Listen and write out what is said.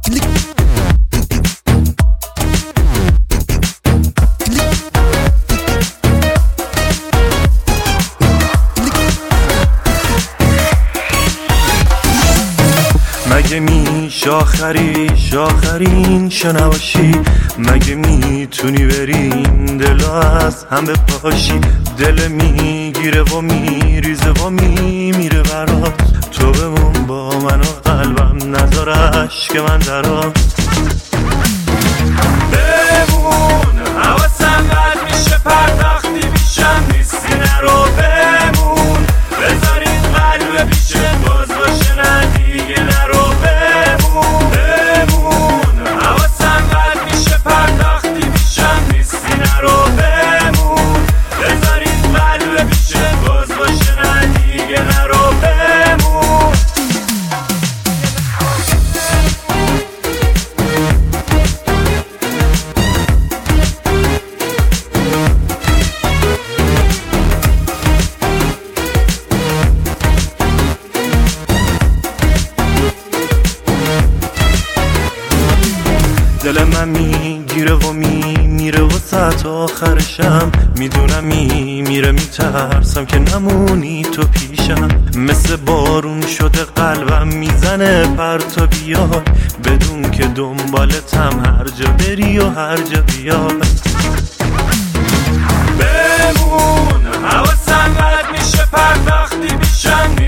مگه میشه آخرین شنواشی؟ مگه میتونی بریم دلو از هم بپاشی؟ دل میگیره و میریزه و میمیره برات. تو بمون با من و قلبم نذار اشک من درات. بمون حواسم بد میشه پرداختی میشم نیستی نرو. بمون بذار این قلب پیشه باز باشه نه دیگه نرو. دل من میگیره و میمیره و ساعت آخرشم میدونم میمیره. میترسم که نمونی تو پیشم. مثل بارون شده قلبم میزنه پرتا بیای. بدون که دنبالتم هر جا بری و هر جا بیای. بمون حواسم بد میشه پرداختی میشم